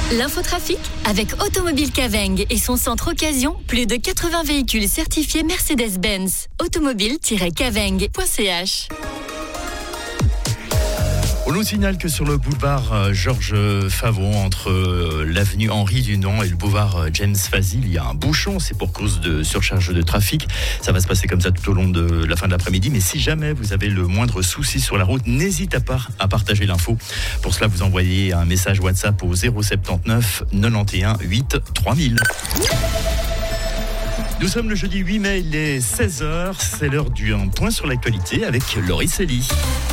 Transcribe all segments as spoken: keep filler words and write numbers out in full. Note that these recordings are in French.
L'infotrafic avec Automobile Caveng et son centre occasion, plus de quatre-vingts véhicules certifiés Mercedes-Benz. automobile tiret caveng point c h. On nous signale que sur le boulevard Georges Favon, entre l'avenue Henri Dunant et le boulevard James Fazil, il y a un bouchon. C'est pour cause de surcharge de trafic. Ça va se passer comme ça tout au long de la fin de l'après-midi. Mais si jamais vous avez le moindre souci sur la route, n'hésitez pas à partager l'info. Pour cela, vous envoyez un message WhatsApp au zéro soixante-neuf quatre-vingt-onze huit trois mille. Nous sommes le jeudi huit mai, il est seize heures. C'est l'heure du point sur l'actualité avec Laurie Célie.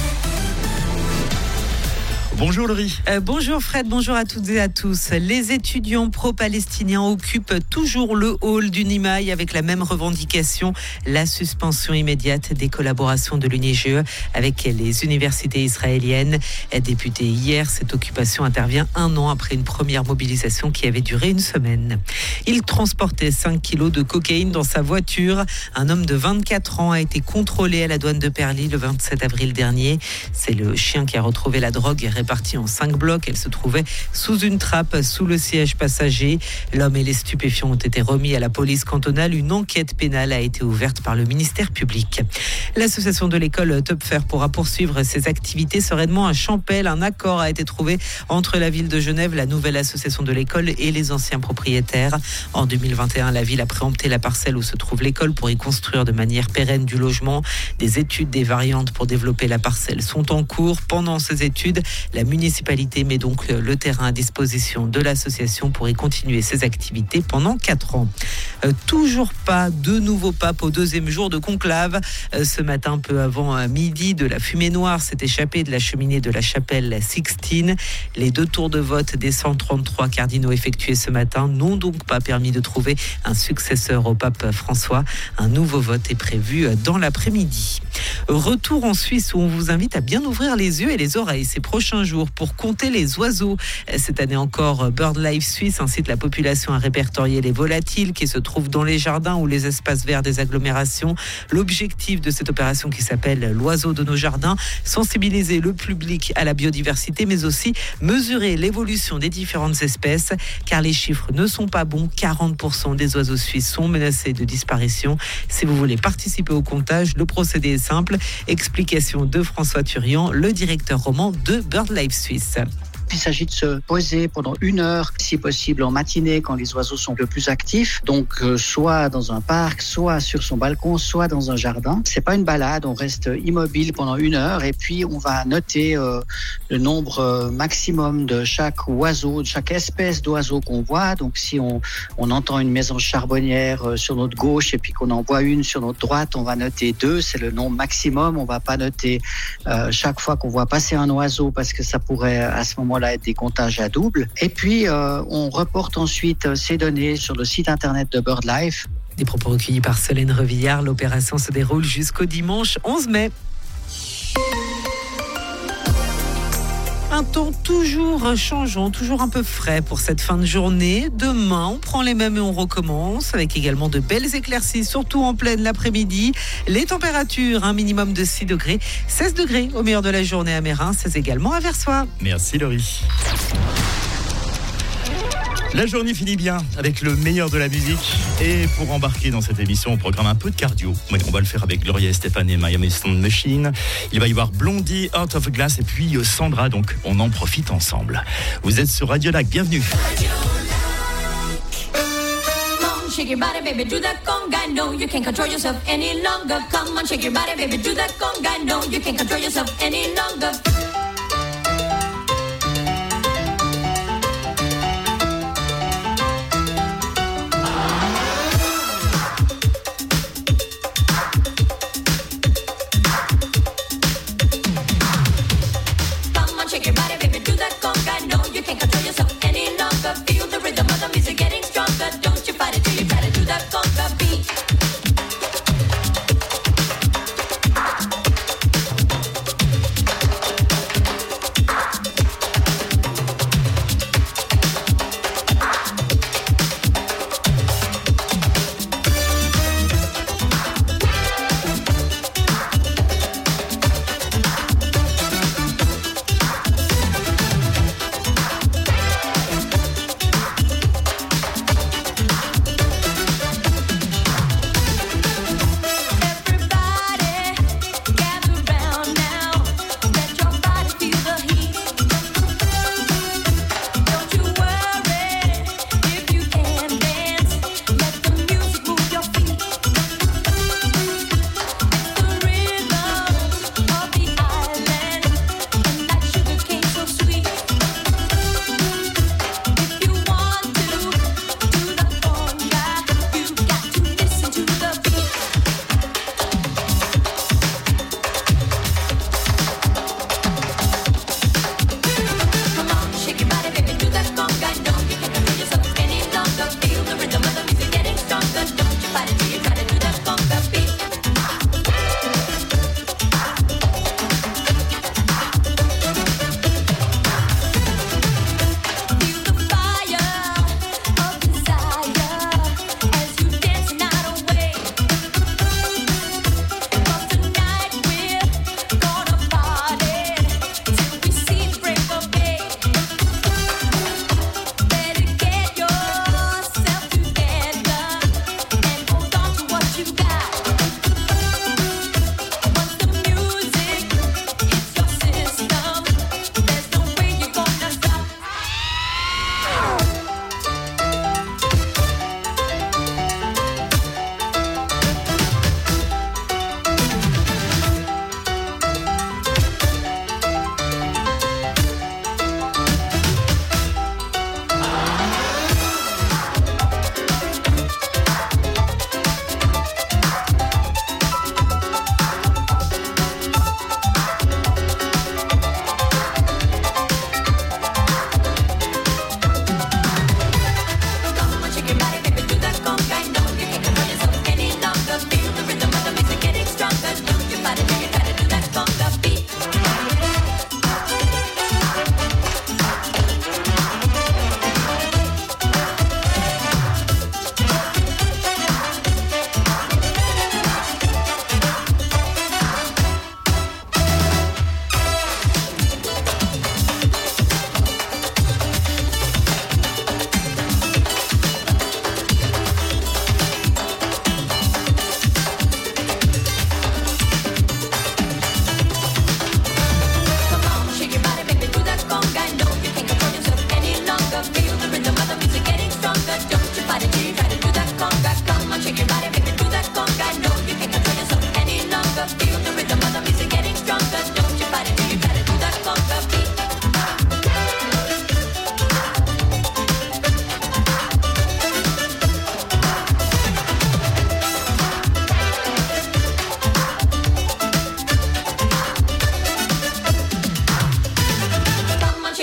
Bonjour Laurie. Euh, bonjour Fred, bonjour à toutes et à tous. Les étudiants pro-palestiniens occupent toujours le hall du Nimaï avec la même revendication, la suspension immédiate des collaborations de l'U N I G E avec les universités israéliennes. Députée hier, cette occupation intervient un an après une première mobilisation qui avait duré une semaine. Il transportait cinq kilos de cocaïne dans sa voiture. Un homme de vingt-quatre ans a été contrôlé à la douane de Perly le vingt-sept avril dernier. C'est le chien qui a retrouvé la drogue répartie en cinq blocs. Elle se trouvait sous une trappe, sous le siège passager. L'homme et les stupéfiants ont été remis à la police cantonale. Une enquête pénale a été ouverte par le ministère public. L'association de l'école Topfer pourra poursuivre ses activités sereinement à Champel. Un accord a été trouvé entre la ville de Genève, la nouvelle association de l'école et les anciens propriétaires. En deux mille vingt et un, la ville a préempté la parcelle où se trouve l'école pour y construire de manière pérenne du logement. Des études, des variantes pour développer la parcelle sont en cours. Pendant ces études, la municipalité met donc le terrain à disposition de l'association pour y continuer ses activités pendant quatre ans. Euh, toujours pas de nouveau pape au deuxième jour de conclave. Euh, ce matin, peu avant euh, midi, de la fumée noire s'est échappée de la cheminée de la chapelle Sixtine. Les deux tours de vote des cent trente-trois cardinaux effectués ce matin n'ont donc pas permis de trouver un successeur au pape François. Un nouveau vote est prévu dans l'après-midi. Retour en Suisse où on vous invite à bien ouvrir les yeux et les oreilles ces prochains jours pour compter les oiseaux. Cette année encore, BirdLife Suisse incite la population à répertorier les volatiles qui se trouvent dans les jardins ou les espaces verts des agglomérations. L'objectif de cette opération qui s'appelle l'oiseau de nos jardins, sensibiliser le public à la biodiversité mais aussi mesurer l'évolution des différentes espèces car les chiffres ne sont pas bons. quarante pour cent des oiseaux suisses sont menacés de disparition. Si vous voulez participer au comptage, le procédé est simple. Explication de François Turian, le directeur roman de BirdLife Suisse. Il s'agit de se poser pendant une heure, si possible en matinée, quand les oiseaux sont le plus actifs. Donc, euh, soit dans un parc, soit sur son balcon, soit dans un jardin. C'est pas une balade, on reste immobile pendant une heure et puis on va noter euh, le nombre euh, maximum de chaque oiseau, de chaque espèce d'oiseau qu'on voit. Donc, si on, on entend une mésange charbonnière euh, sur notre gauche et puis qu'on en voit une sur notre droite, on va noter deux. C'est le nombre maximum. On va pas noter euh, chaque fois qu'on voit passer un oiseau parce que ça pourrait à ce moment-là être des comptages à double. Et puis, euh, on reporte ensuite ces données sur le site internet de BirdLife. Des propos recueillis par Solène Revillard. L'opération se déroule jusqu'au dimanche onze mai. Un temps toujours changeant, toujours un peu frais pour cette fin de journée. Demain, on prend les mêmes et on recommence avec également de belles éclaircies, surtout en pleine l'après-midi. Les températures, un minimum de six degrés, seize degrés au meilleur de la journée à Meyrin, seize également à Versoix. Merci Laurie. La journée finit bien avec le meilleur de la musique. Et pour embarquer dans cette émission, on programme un peu de cardio. Oui, on va le faire avec Gloria Estefan et Miami Sound Machine. Il va y avoir Blondie, Out of Glass et puis Sandra. Donc, on en profite ensemble. Vous êtes sur Radio Lac, bienvenue. Shake your body, baby, do that conga. No, you can't control yourself any longer. Come on, shake your body, baby, do that conga. No, you can't control yourself any longer. Shake your body, baby, do that conga. No, you can't control yourself any longer. Feel the rhythm of the music getting stronger. Don't you fight it till you try to do that conga beat.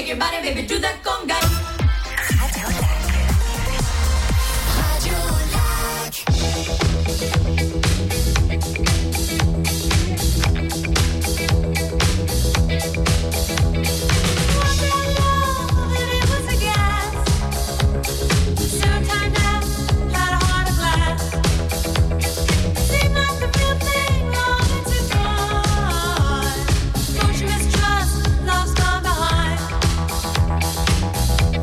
shake your body, baby, do that conga. Don't you mistrust, love's gone behind.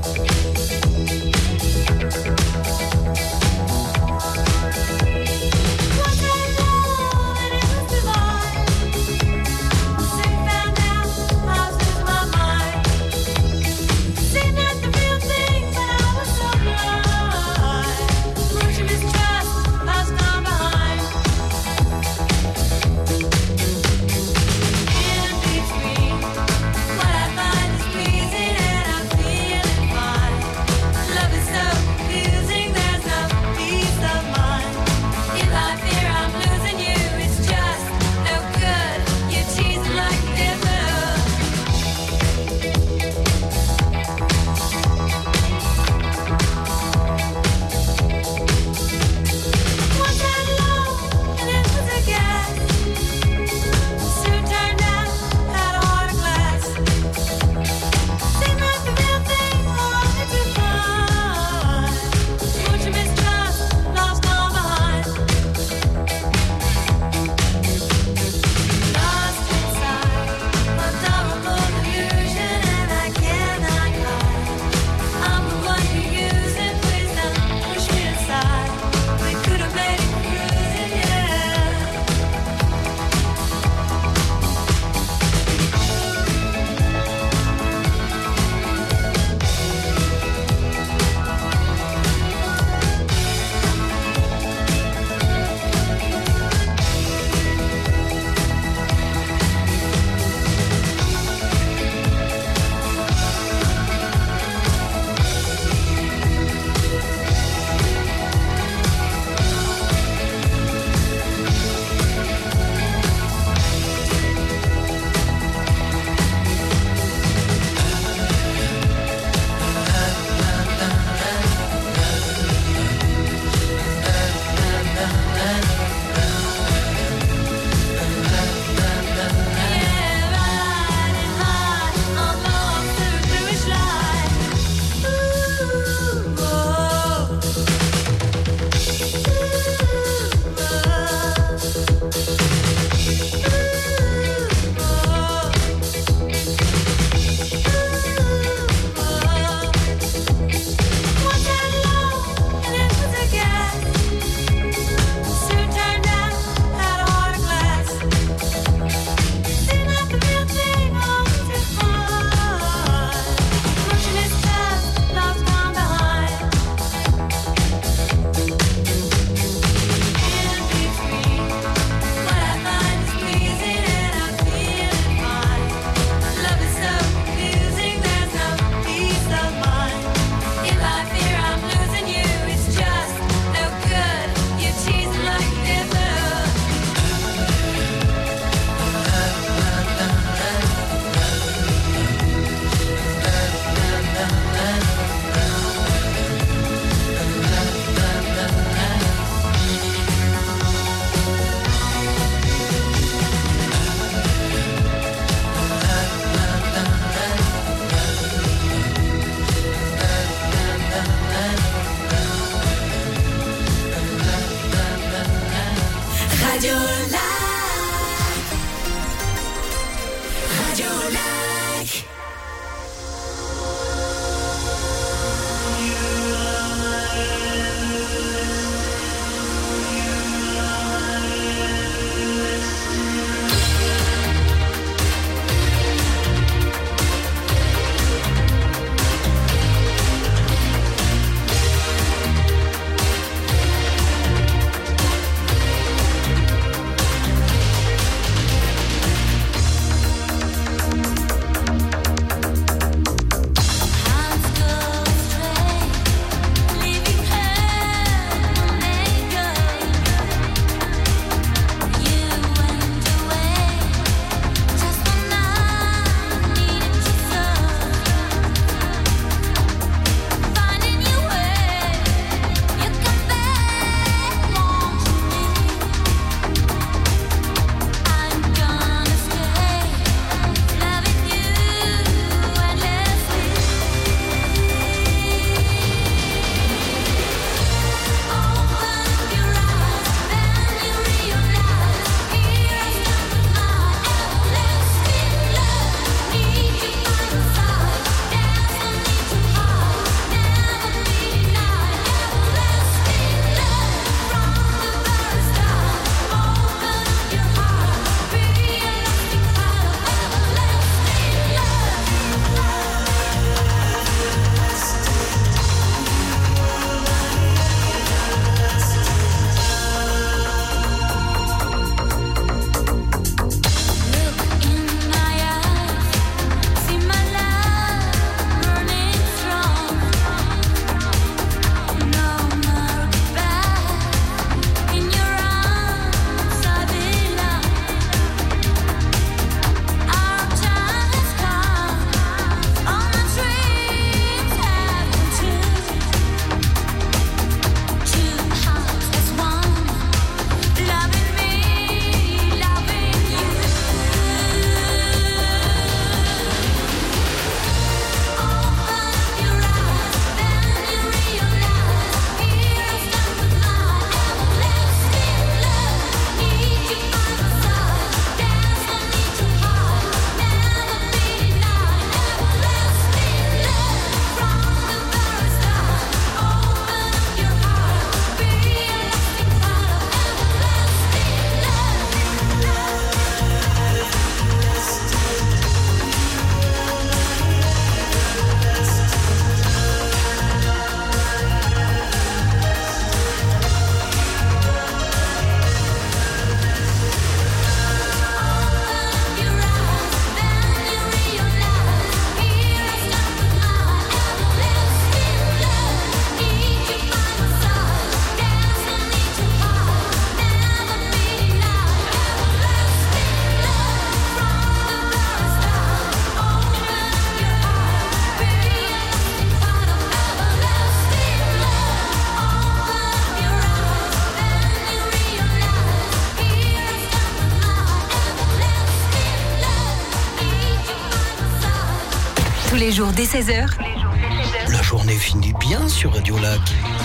dès seize heures. La journée finit bien sur Radio Lac.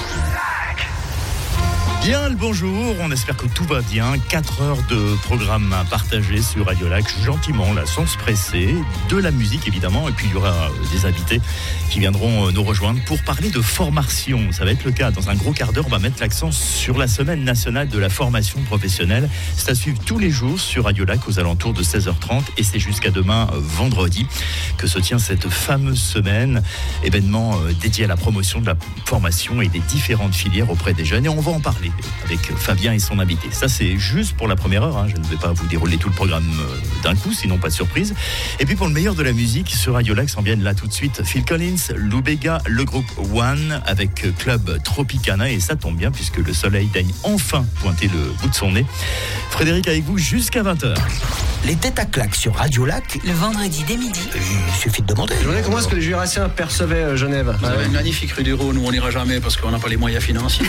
Bien le bonjour, on espère que tout va bien. quatre heures de programme à partager sur Radio Lac, gentiment, là, sans se presser. De la musique, évidemment, et puis il y aura des invités qui viendront nous rejoindre pour parler de formation. Ça va être le cas. Dans un gros quart d'heure, on va mettre l'accent sur la semaine nationale de la formation professionnelle. C'est à suivre tous les jours sur Radio Lac aux alentours de seize heures trente et c'est jusqu'à demain, vendredi, que se tient cette fameuse semaine. Événement dédié à la promotion de la formation et des différentes filières auprès des jeunes. Et on va en parler avec Fabien et son invité. Ça, c'est juste pour la première heure. Hein. Je ne vais pas vous dérouler tout le programme d'un coup, sinon pas de surprise. Et puis pour le meilleur de la musique, sur Radio Lac s'en viennent là tout de suite Phil Collins, Lou Bega, le groupe One avec Club Tropicana. Et ça tombe bien puisque le soleil daigne enfin pointer le bout de son nez. Frédéric avec vous jusqu'à vingt heures. Les têtes à claques sur Radio Lac. Le vendredi dès midi. Il suffit de demander. Journée, comment est-ce que les Jurassiens percevaient Genève? Vous avez une magnifique rue du Rhône où on n'ira jamais parce qu'on n'a pas les moyens financiers.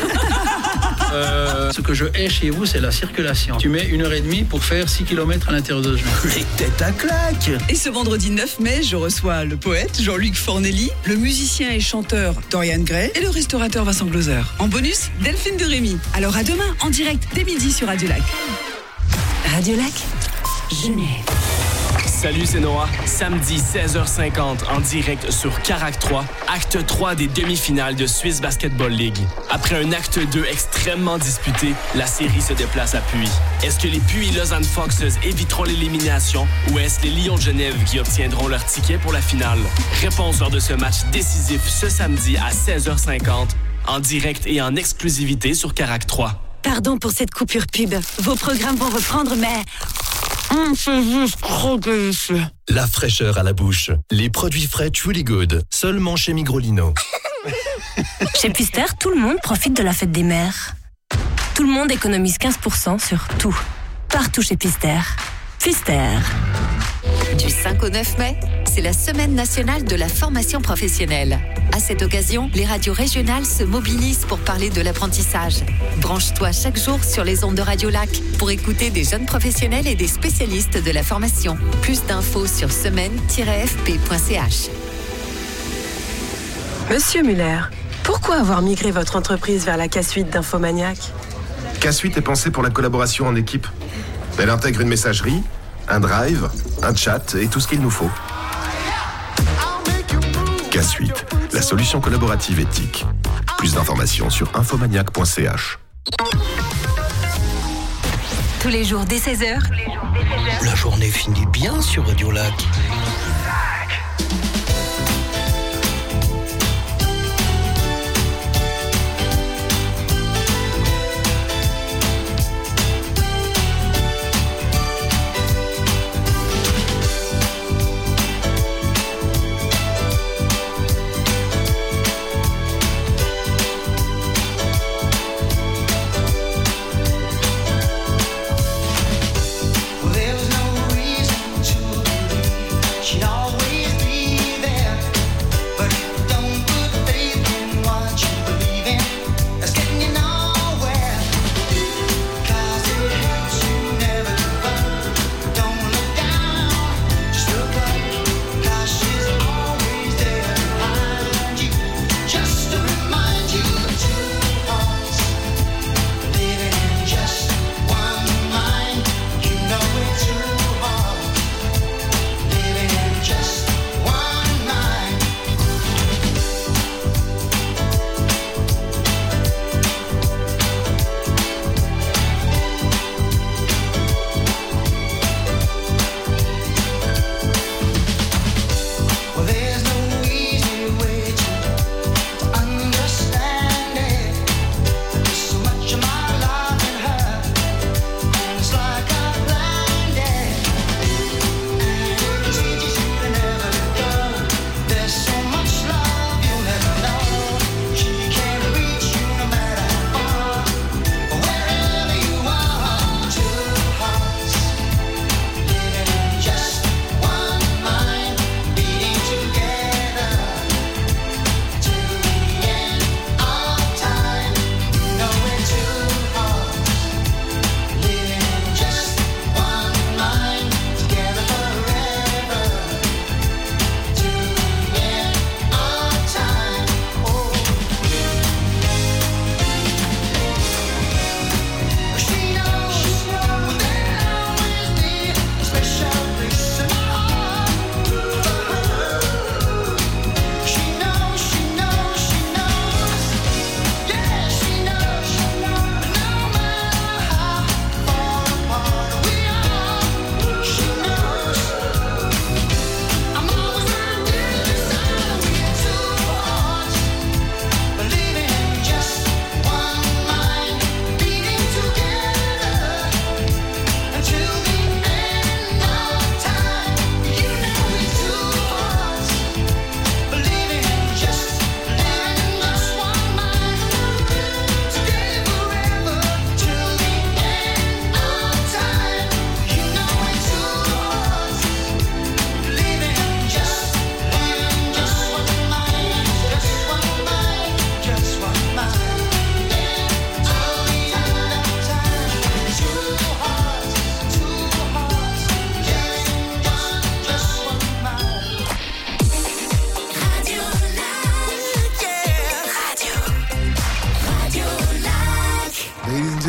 euh, ce que je hais chez vous, c'est la circulation. Tu mets une heure et demie pour faire six kilomètres à l'intérieur de Genève. Les têtes à claques. Et ce vendredi neuf mai, je reçois le poète Jean-Luc Fornelli, le musicien et chanteur Dorian Gray et le restaurateur Vincent Glauser. En bonus, Delphine de Rémy. Alors à demain, en direct dès midi sur Radio Lac. Radio Lac, Genève. Salut, c'est Noah. Samedi seize heures cinquante en direct sur Carac trois, acte trois des demi-finales de Swiss Basketball League. Après un acte deux extrêmement disputé, la série se déplace à Puy. Est-ce que les Puy Lausanne Foxes éviteront l'élimination ou est-ce les Lions de Genève qui obtiendront leur ticket pour la finale? Réponse lors de ce match décisif ce samedi à seize heures cinquante en direct et en exclusivité sur Carac trois. Pardon pour cette coupure pub. Vos programmes vont reprendre, mais... Hum, c'est juste trop délicieux. La fraîcheur à la bouche. Les produits frais Truly Good. Seulement chez Migrolino. Chez Pister, tout le monde profite de la fête des mères. Tout le monde économise quinze pour cent sur tout. Partout chez Pister. Pister. Du cinq au neuf mai, c'est la semaine nationale de la formation professionnelle. À cette occasion, les radios régionales se mobilisent pour parler de l'apprentissage. Branche-toi chaque jour sur les ondes de Radio Lac pour écouter des jeunes professionnels et des spécialistes de la formation. Plus d'infos sur semaine tiret f p point c h. Monsieur Muller, pourquoi avoir migré votre entreprise vers la K Suite d'Infomaniac? K Suite est pensée pour la collaboration en équipe. Elle intègre une messagerie, un drive, un chat et tout ce qu'il nous faut. K Suite, la solution collaborative éthique. Plus d'informations sur infomaniac point c h. Tous les jours dès seize heures. La journée finit bien sur Radio Lac. She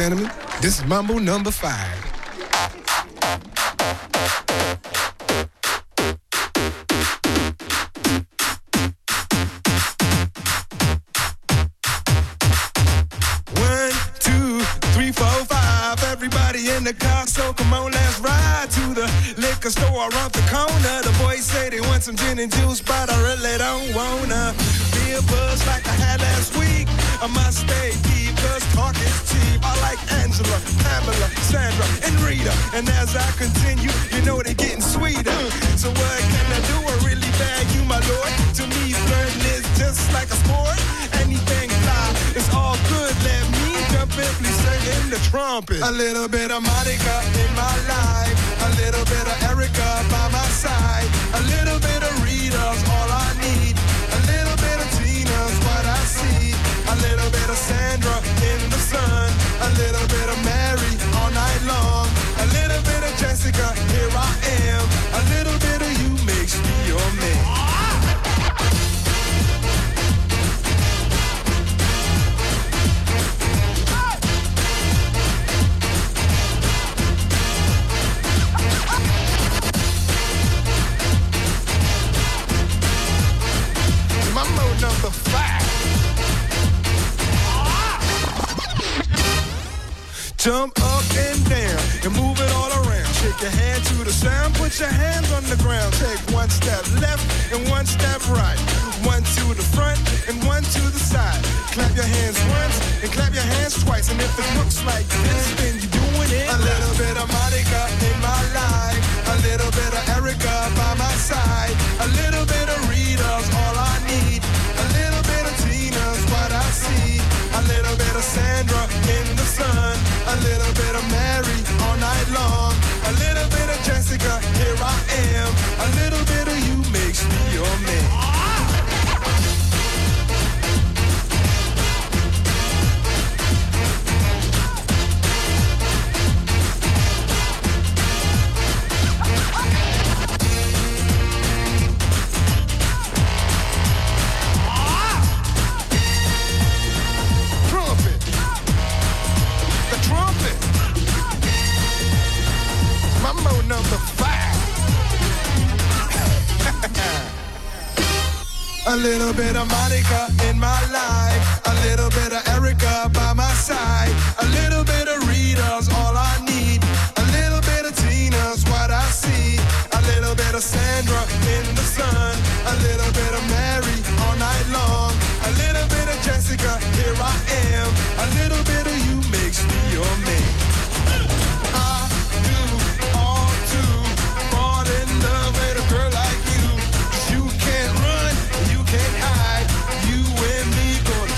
gentlemen, this is Mambo number five. One, two, three, four, five. Everybody in the car, so come on, let's ride to the liquor store around the corner. The boys say they want some gin and juice, but I really don't wanna be a buzz like I had last week. I must stay deep, cause talk is cheap. I like Angela, Pamela, Sandra, and Rita. And as I continue, you know they're getting sweeter. So what can I do? I really bag you, my lord. To me, flirting is just like a sport. Anything fly, it's all good. Let me jump in, please sing in the trumpet. A little bit of Monica in my life. A little bit of Erica by my side. A little bit of Rita's all I need. A little bit of Tina's what I see. A little bit of Sandra in the sun. A little bit of Mary all night long. A little bit of Jessica, here I am. A little bit of you makes me your man. Mambo number five. Jump up and down and move it all around. Shake your hand to the sound, put your hands on the ground. Take one step left and one step right. One to the front and one to the side. Clap your hands once and clap your hands twice. And if it looks like this, then you're doing it. A little bit of Monica in my life. A little bit of Erica by my side. A little bit of Rita's all I need. A little bit of Tina's what I see. A little bit of Sandra in the sun. A little bit of Mary all night long. A little bit of Jessica, here I am. A little bit of you makes me your man. Mambo number five. A little bit of Monica in my life. A little bit of Erica by my side. A little bit of Rita's all I need. A little bit of Tina's what I see. A little bit of Sandra in the sun. A little bit of Mary all night long. A little bit of Jessica, here I am. A little bit of you makes me your man. I do all to fall in love with a girl like you. You can't run, you can't hide. You and me gonna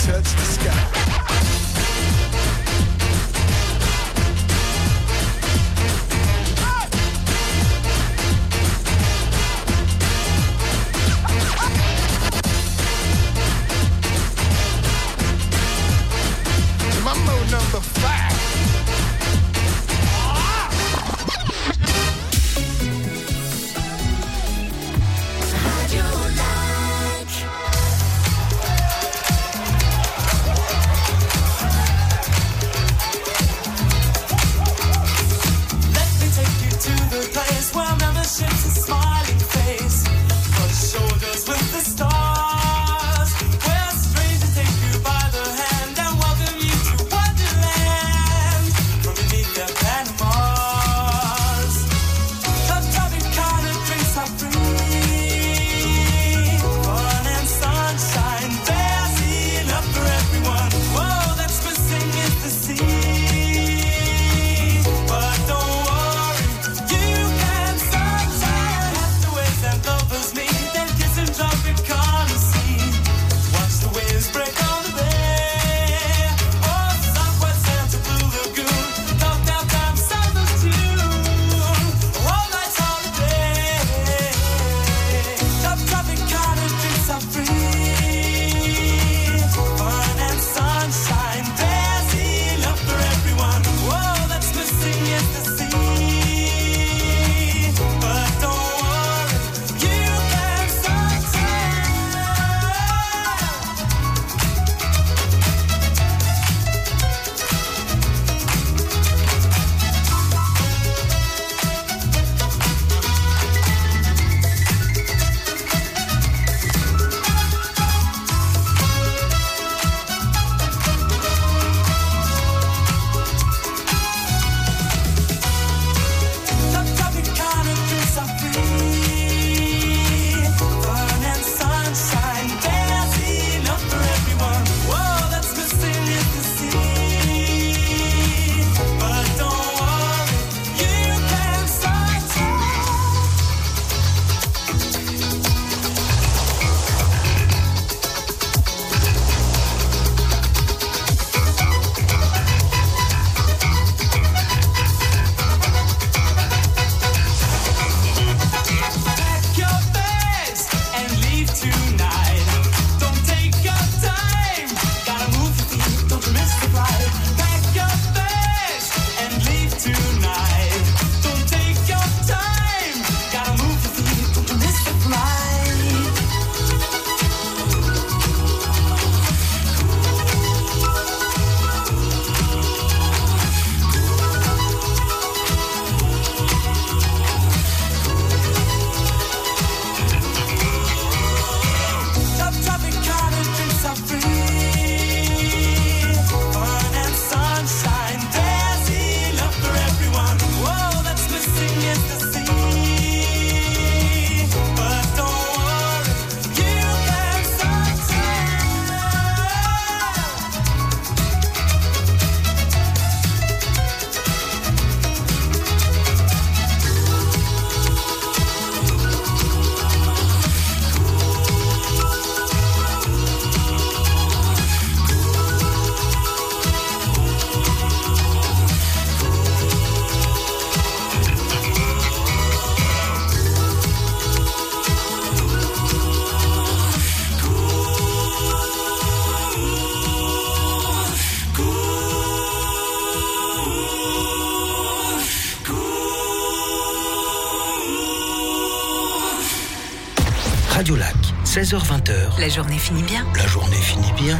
seize heures vingt. La journée finit bien. La journée finit bien.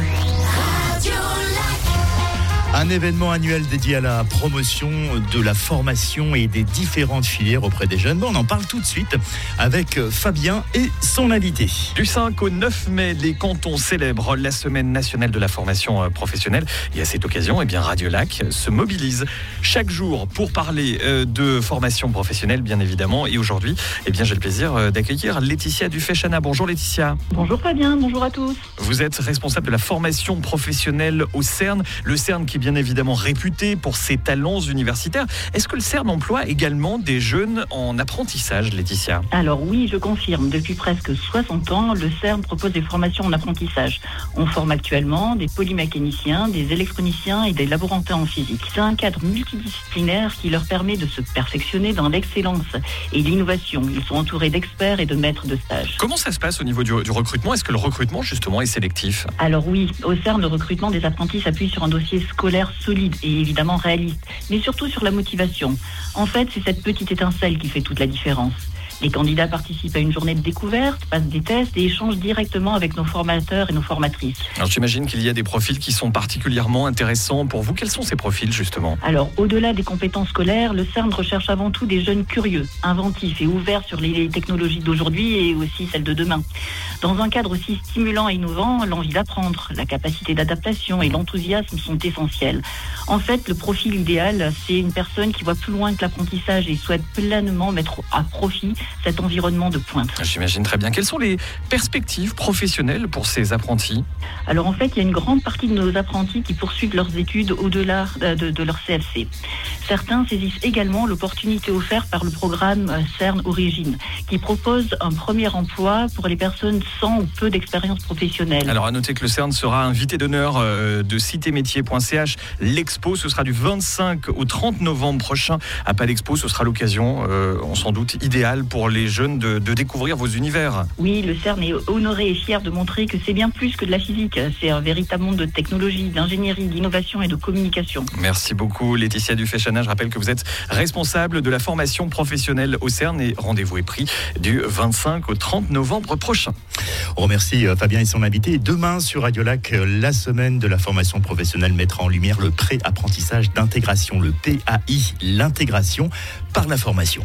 Un événement annuel dédié à la promotion de la formation et des différentes filières auprès des jeunes. Bon, on en parle tout de suite avec Fabien et son invité. Du cinq au neuf mai, les cantons célèbrent la semaine nationale de la formation professionnelle. Et à cette occasion, eh bien, Radio Lac se mobilise chaque jour pour parler de formation professionnelle, bien évidemment. Et aujourd'hui, eh bien, j'ai le plaisir d'accueillir Laetitia Dufay-Chana. Bonjour Laetitia. Bonjour Fabien, bonjour à tous. Vous êtes responsable de la formation professionnelle au CERN. Le CERN qui est bien évidemment réputé pour ses talents universitaires. Est-ce que le CERN emploie également des jeunes en apprentissage, Laetitia ? Alors oui, je confirme. Depuis presque soixante ans, le CERN propose des formations en apprentissage. On forme actuellement des polymécaniciens, des électroniciens et des laborantins en physique. C'est un cadre multidisciplinaire qui leur permet de se perfectionner dans l'excellence et l'innovation. Ils sont entourés d'experts et de maîtres de stage. Comment ça se passe au niveau du, du recrutement ? Est-ce que le recrutement, justement, est sélectif ? Alors oui, au CERN, le recrutement des apprentis s'appuie sur un dossier scolaire solide et évidemment réaliste, mais surtout sur la motivation. En fait, c'est cette petite étincelle qui fait toute la différence. Les candidats participent à une journée de découverte, passent des tests et échangent directement avec nos formateurs et nos formatrices. Alors j'imagine qu'il y a des profils qui sont particulièrement intéressants pour vous. Quels sont ces profils justement ? Alors au-delà des compétences scolaires, le CERN recherche avant tout des jeunes curieux, inventifs et ouverts sur les technologies d'aujourd'hui et aussi celles de demain. Dans un cadre aussi stimulant et innovant, l'envie d'apprendre, la capacité d'adaptation et l'enthousiasme sont essentiels. En fait, le profil idéal, c'est une personne qui voit plus loin que l'apprentissage et souhaite pleinement mettre à profit cet environnement de pointe. J'imagine très bien. Quelles sont les perspectives professionnelles pour ces apprentis ? Alors en fait, il y a une grande partie de nos apprentis qui poursuivent leurs études au-delà de, de leur C F C. Certains saisissent également l'opportunité offerte par le programme CERN Origine, qui propose un premier emploi pour les personnes sans ou peu d'expérience professionnelle. Alors à noter que le CERN sera invité d'honneur de cité métier point c h. L'expo, ce sera du vingt-cinq au trente novembre prochain à Palexpo. Ce sera l'occasion, euh, on s'en doute, idéale pour les jeunes de, de découvrir vos univers. Oui, le CERN est honoré et fier de montrer que c'est bien plus que de la physique. C'est un véritable monde de technologie, d'ingénierie, d'innovation et de communication. Merci beaucoup Laetitia Dufay-Chana. Je rappelle que vous êtes responsable de la formation professionnelle au CERN et rendez-vous est pris du vingt-cinq au trente novembre prochain. On remercie Fabien et son invité. Demain sur Radio Lac, la semaine de la formation professionnelle mettra en lumière le pré-apprentissage d'intégration, le P A I, l'intégration par la formation.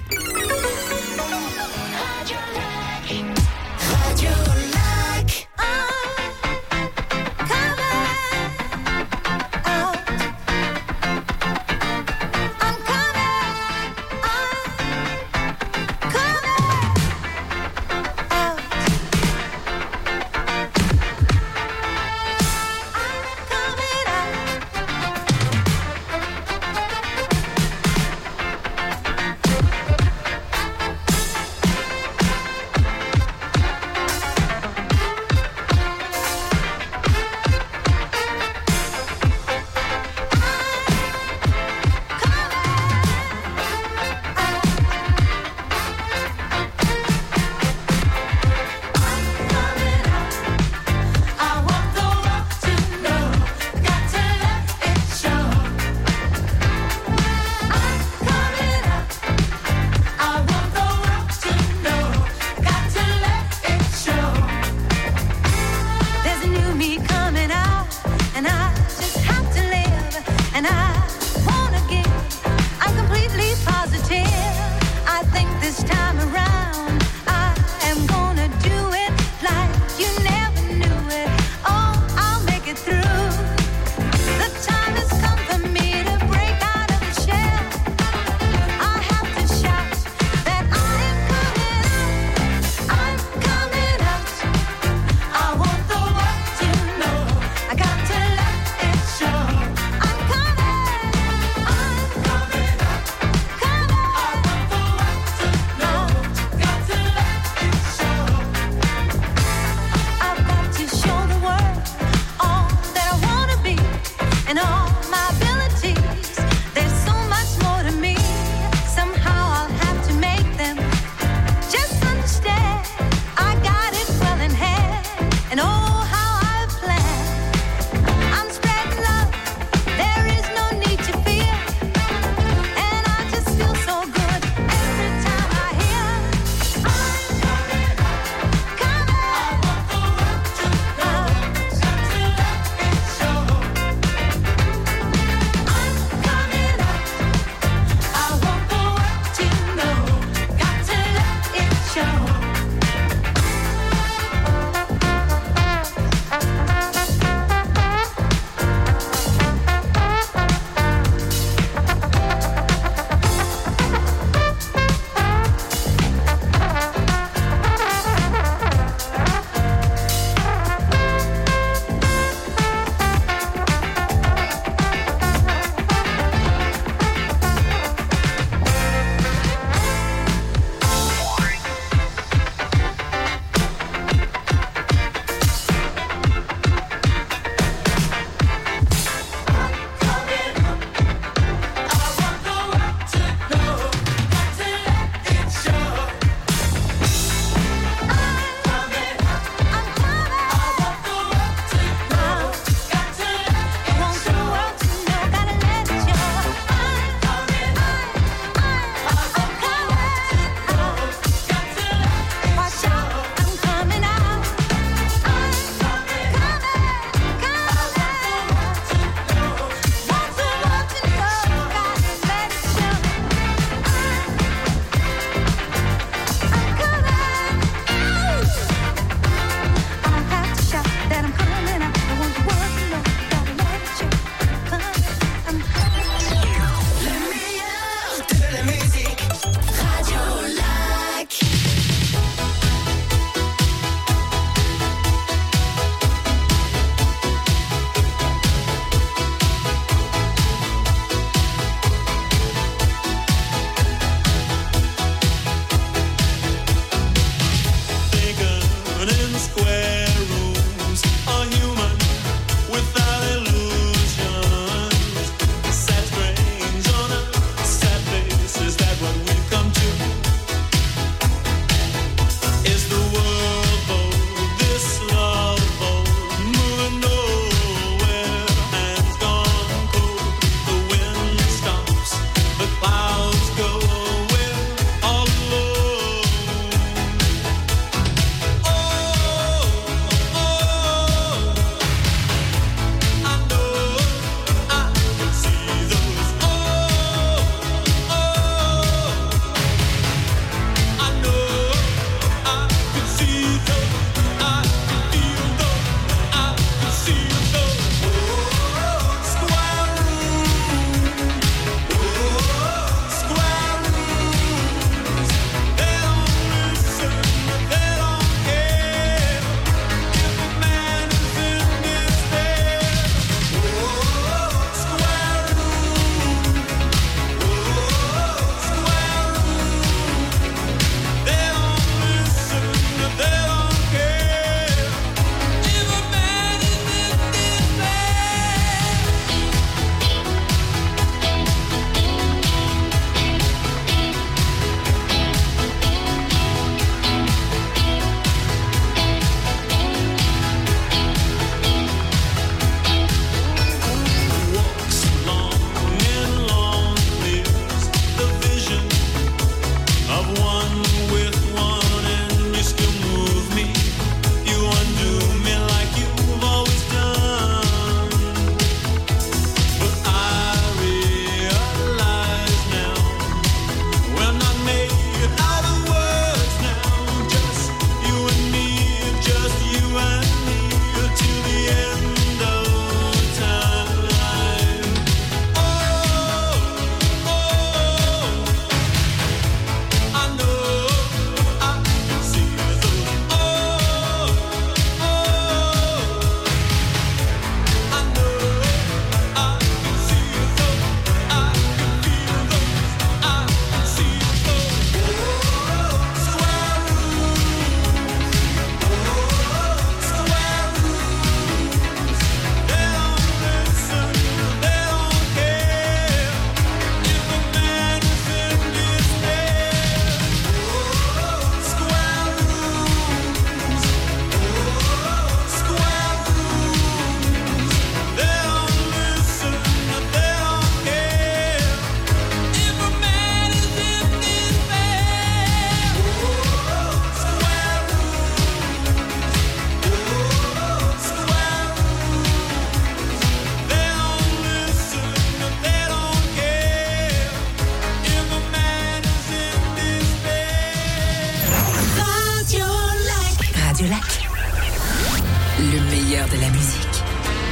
musique.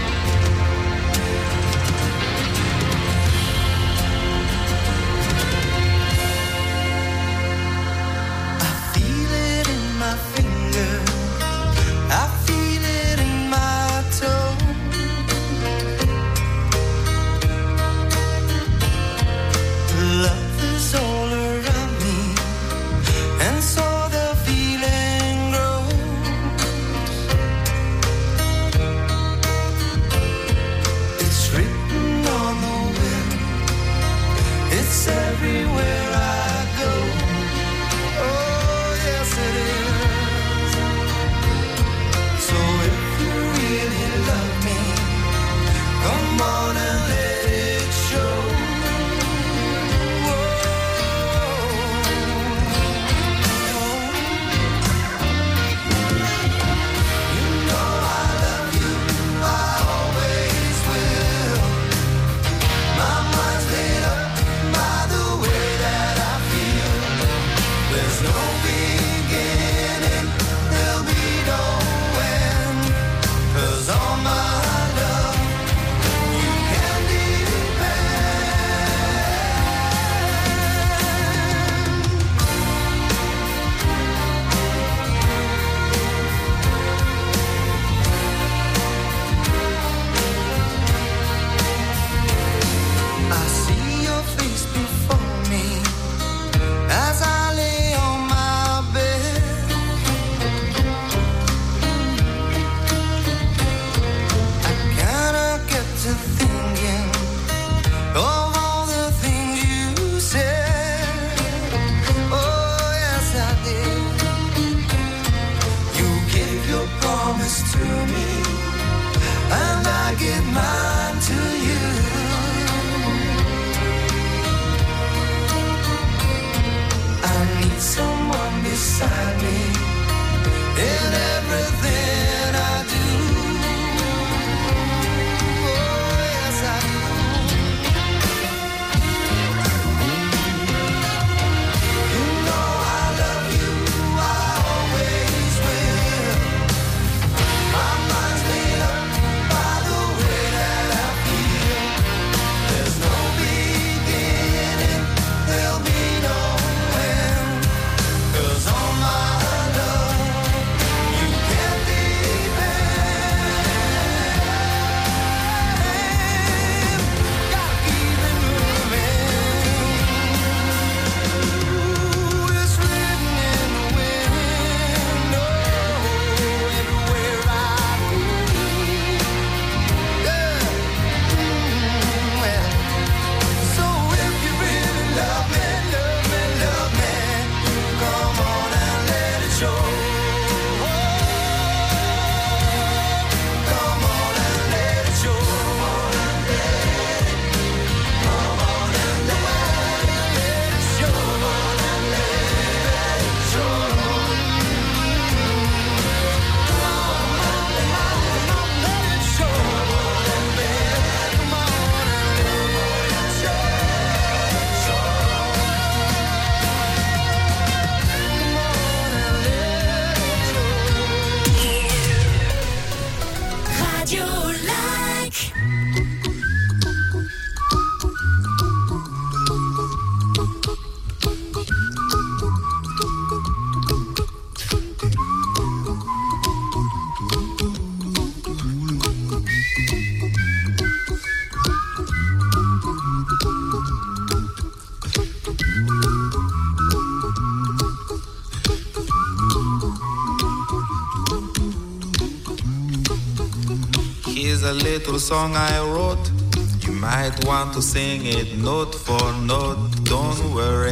Here's a little song I wrote. You might want to sing it note for note. Don't worry.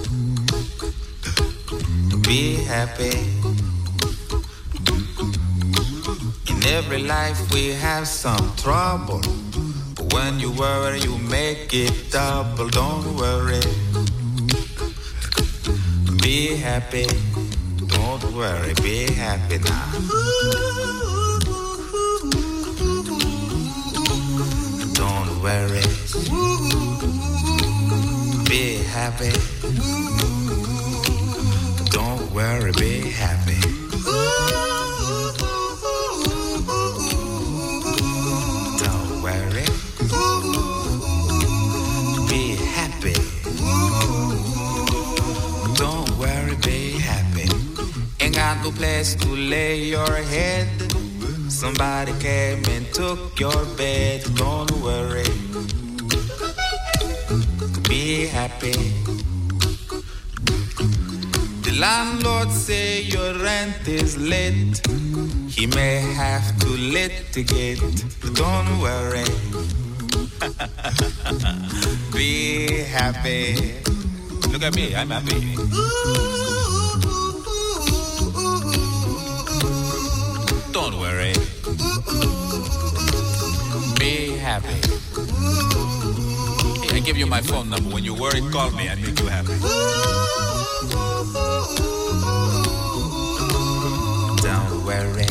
Be happy. In every life we have some trouble. But when you worry, you make it double. Don't worry. Be happy. Don't worry. Be happy now. Don't worry. Be happy. Don't worry, be happy. no place to lay your head. Somebody came and took your bed. Don't worry, be happy. The landlord say your rent is late. He may have to litigate. Don't worry, be happy. Look at me, I'm happy. Don't worry, be happy. Hey, I give you my phone number. When you worry, call me. I make you happy. Don't worry,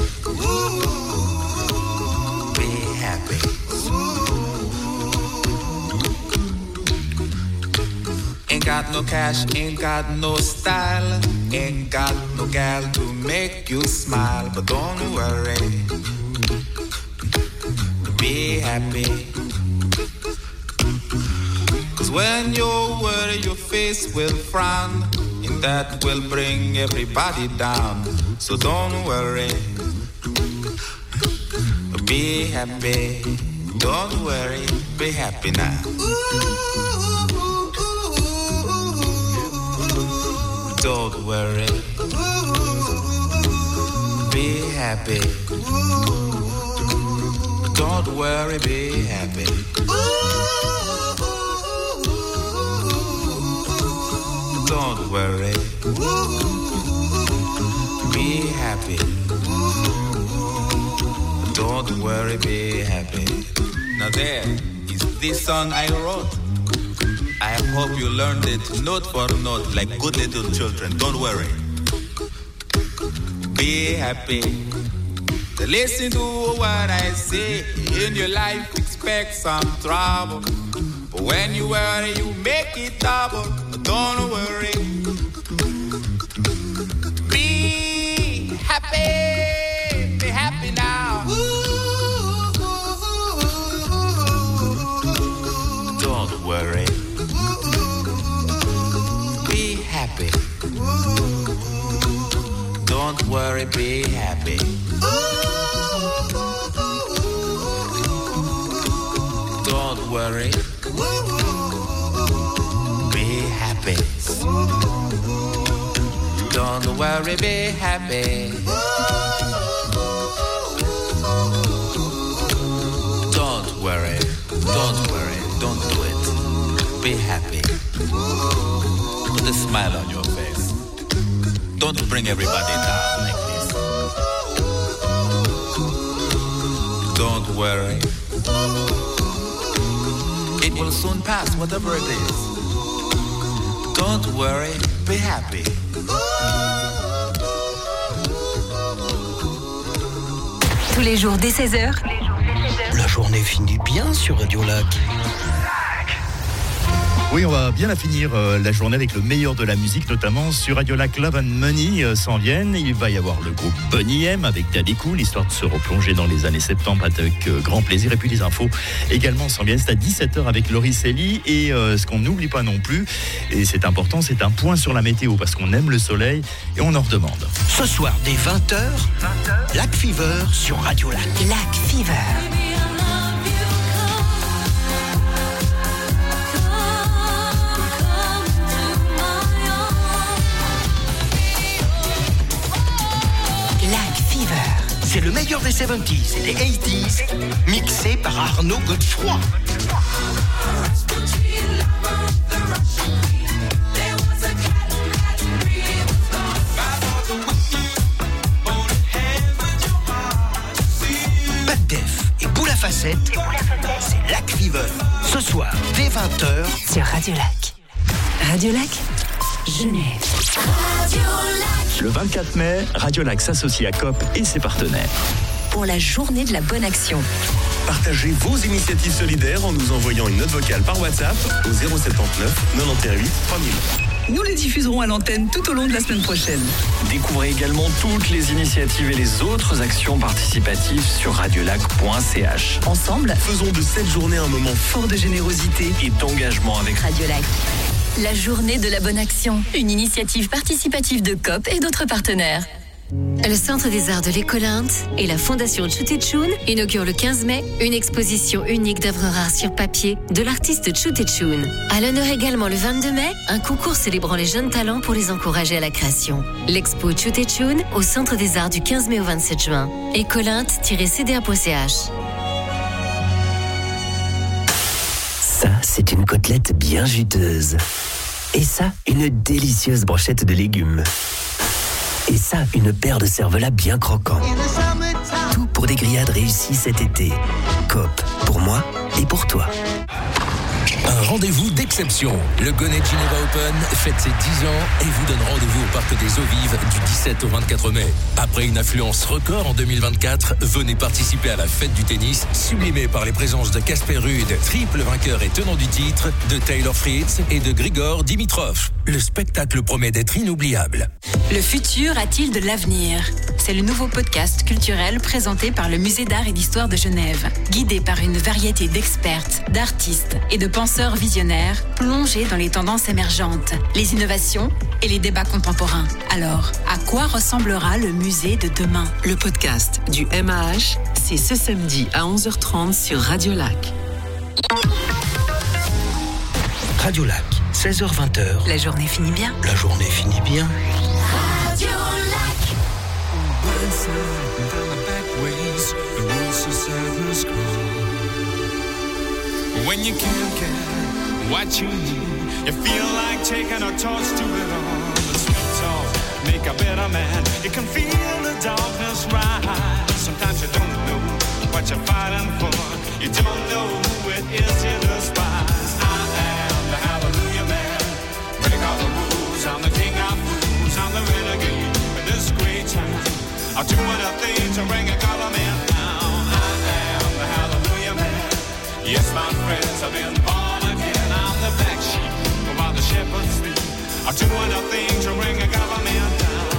be happy. Ain't got no cash, ain't got no style, ain't got no gal to make you smile. But don't worry, be happy. Cause when you worry, your face will frown, and that will bring everybody down. So don't worry, be happy. Don't worry, be happy now. Don't worry, be happy. Don't worry, be happy. Don't worry, be happy. Don't worry, be happy. Now there is this song I wrote. I hope you learned it note for note like good little children. Don't worry, be happy. Listen to what I say. In your life expect some trouble, but when you worry you make it double. Don't worry, be happy. Be happy now. Don't worry, be happy. Don't worry, be happy. Don't worry, be happy. Don't worry, be happy. Don't worry, don't worry, don't do it. Be happy. Put a smile on your face. Don't bring everybody down like this. Don't worry, it will soon pass, whatever it is. Don't worry, be happy. Tous les jours dès seize heures. La journée finit bien sur Radio Lac. Oui, on va bien la finir euh, la journée avec le meilleur de la musique, notamment sur Radio Lac. Love and Money euh, s'en viennent. Il va y avoir le groupe Boney M avec Daddy Cool, histoire de se replonger dans les années soixante-dix avec euh, grand plaisir. Et puis les infos également s'en viennent. C'est à dix-sept heures avec Laurie Selly. Et euh, ce qu'on n'oublie pas non plus, et c'est important, c'est un point sur la météo parce qu'on aime le soleil et on en redemande. Ce soir, dès vingt heures, Lac Fever sur Radio Lac. Lac Fever. C'est le meilleur des soixante-dix et des quatre-vingt-dix, mixé par Arnaud Godefroy. Pas de def et boule à facettes, c'est Lac Fever. Ce soir, dès vingt heures, sur Radio Lac. Radio Lac, Genève. Radio Lac. Le vingt-quatre mai, Radio Lac s'associe à C O P et ses partenaires. Pour la journée de la bonne action. Partagez vos initiatives solidaires en nous envoyant une note vocale par WhatsApp au zéro soixante-neuf quatre-vingt-dix-huit huit trois mille. Nous les diffuserons à l'antenne tout au long de la semaine prochaine. Découvrez également toutes les initiatives et les autres actions participatives sur radiolac point c h. Ensemble, faisons de cette journée un moment fort de générosité et d'engagement avec Radio Lac. La journée de la bonne action, une initiative participative de C O P et d'autres partenaires. Le Centre des Arts de l'Écolinte et la Fondation Tchoutetchoun inaugurent le quinze mai une exposition unique d'œuvres rares sur papier de l'artiste Tchoutetchoun. À l'honneur également le vingt-deux mai, un concours célébrant les jeunes talents pour les encourager à la création. L'expo Tchoutetchoun au Centre des Arts du quinze mai au vingt-sept juin. écolinte tiret c d a point c h. Ça, c'est une côtelette bien juteuse. Et ça, une délicieuse brochette de légumes. Et ça, une paire de cervelas bien croquants. Tout pour des grillades réussies cet été. Coop, pour moi et pour toi. Un rendez-vous d'exception. Le Gonnet Geneva Open fête ses dix ans et vous donne rendez-vous au Parc des Eaux Vives du dix-sept au vingt-quatre mai. Après une affluence record en deux mille vingt-quatre, venez participer à la fête du tennis, sublimée par les présences de Casper Ruud, triple vainqueur et tenant du titre, de Taylor Fritz et de Grigor Dimitrov. Le spectacle promet d'être inoubliable. Le futur a-t-il de l'avenir ? C'est le nouveau podcast culturel présenté par le Musée d'art et d'histoire de Genève. Guidé par une variété d'experts, d'artistes et de penseurs visionnaires, plongés dans les tendances émergentes, les innovations et les débats contemporains. Alors, à quoi ressemblera le musée de demain ? Le podcast du M A H, c'est ce samedi à onze heures trente sur Radio Lac. Radio Lac, seize heures vingt. La journée finit bien. La journée finit bien. Radio Lac. When you can't get what you need, you feel like taking a torch to it all. The sweet talk make a better man. You can feel the darkness rise. Sometimes you don't know what you're fighting for. You don't know who it is you despise. I am the hallelujah man. Break all the rules. I'm the king of fools. I'm the renegade. In this great time, I'll do what I think to bring a government down. I am the hallelujah man. Yes, my friends, I've been born again. I'm the black sheep while the shepherds sleep. I'm doing a thing to bring a government down.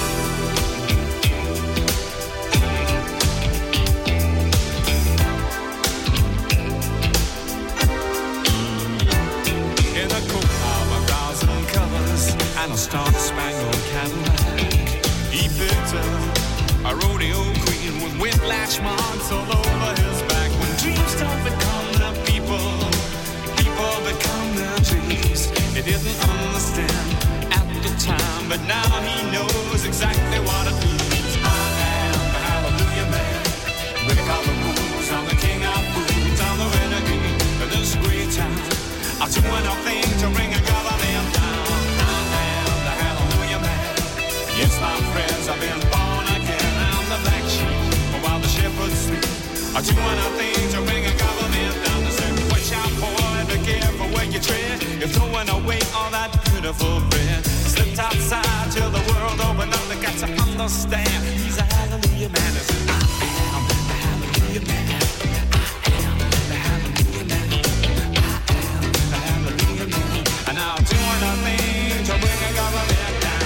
In a coat of a thousand colors and a star-spangled Cadillac, he picked up a rodeo queen with whiplash marks all over his back. When dreams don't become the people, people become their dreams. He didn't understand at the time, but now he knows exactly what it means. I am the hallelujah man. Break all the rules. I'm the king of fools. I'm the renegade in this great town. I'll do anything to bring a government down. I am the hallelujah man. Yes, my friends, I've been born again. I'm the black sheep while the shepherds sleep. I'll do anything to bring a government down. To say, watch out, boy, be careful where you tread. You're throwing away all that beautiful bread. Slipped outside till the world opened up. They got to understand he's a hallelujah man. It's, I am the hallelujah man. I am the hallelujah man. I am the hallelujah man. And I'll do anything to bring a government down.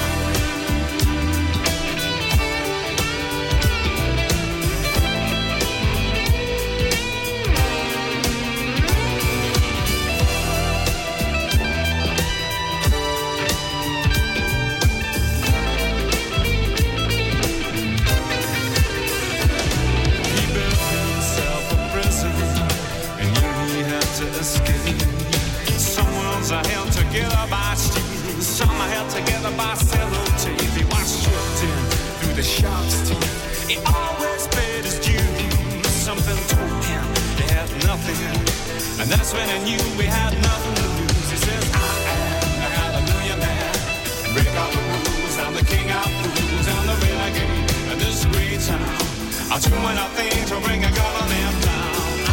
Escape. Some worlds are held together by steel, some are held together by sellotape. He was stripped in through the shark's teeth. He always paid his dues. Something told him he had nothing, and that's when he knew we had nothing to lose. He says, I am the hallelujah man. Break all the rules. I'm the king of fools. I'm the renegade in this great town. I'll do anything to bring a government down.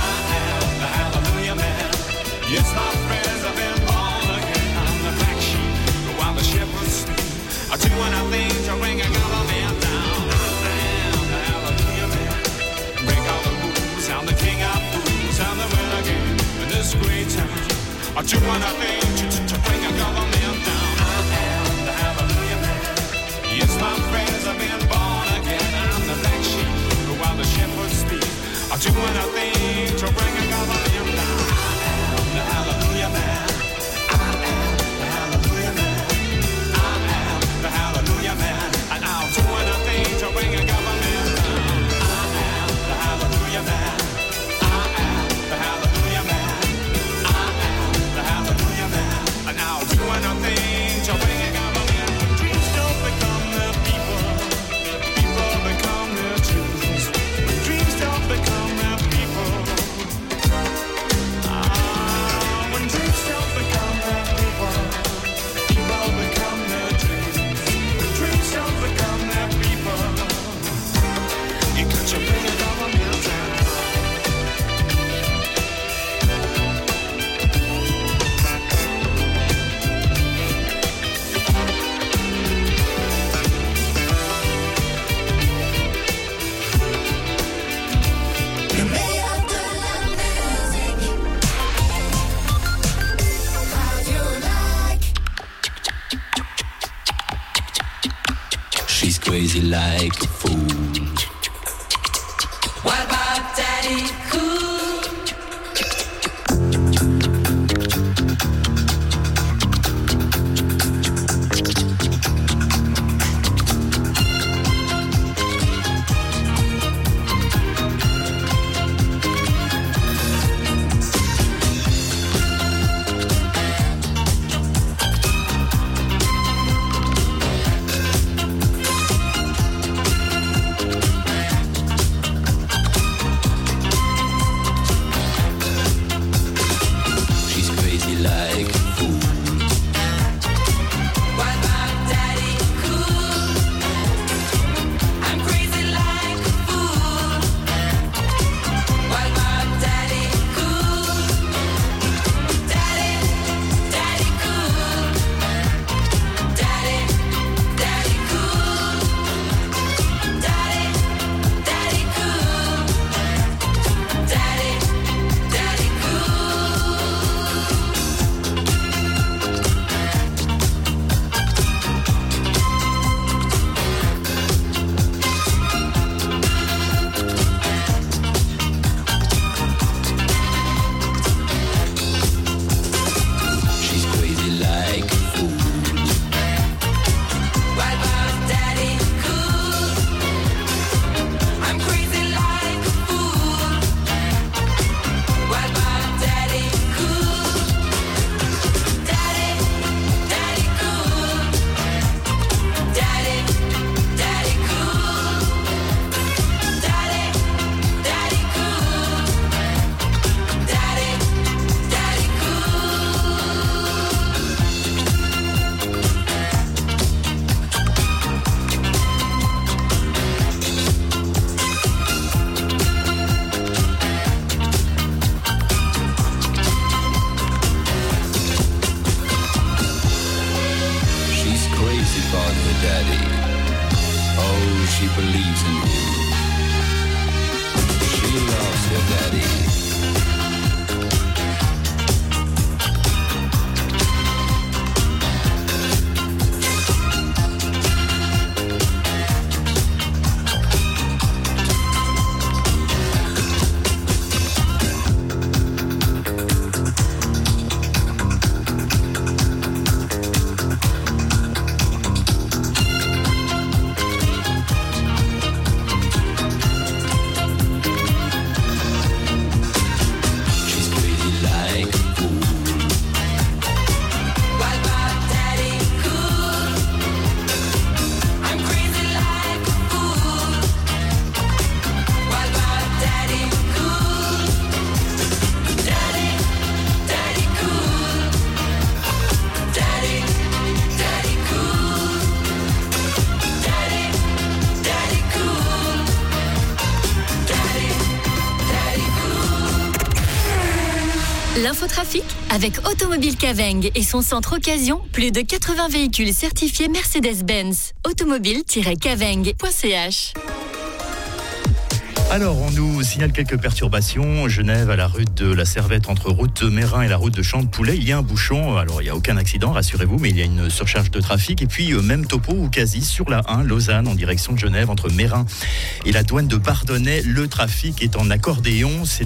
Yes, my friends, I've been born again. I'm the black sheep while the shepherds sleep. I do anything to bring a government down. I am the hallelujah man. Break all the rules. I'm the king of fools. I'm the renegade in this great town. I do anything to, to, to bring a government down. I am the hallelujah man. Yes, my friends, I've been born again. I'm the black sheep while the shepherds sleep. I do anything to bring a government down. The hallelujah man. I am the hallelujah man. I am the hallelujah man. And I'll do it. crazy like a fool. What about Daddy Cool? L'infotrafic avec Automobile Caveng et son centre occasion, plus de quatre-vingts véhicules certifiés Mercedes-Benz. automobile tiret caveng point c h. Alors, on nous signale quelques perturbations. Genève, à la route de la Servette, entre route de Mérin et la route de Champ-de-Poulet, il y a un bouchon. Alors, il n'y a aucun accident, rassurez-vous, mais il y a une surcharge de trafic. Et puis, même topo ou quasi sur la un, Lausanne, en direction de Genève, entre Mérin et la douane de Bardonnay. Le trafic est en accordéon. C'est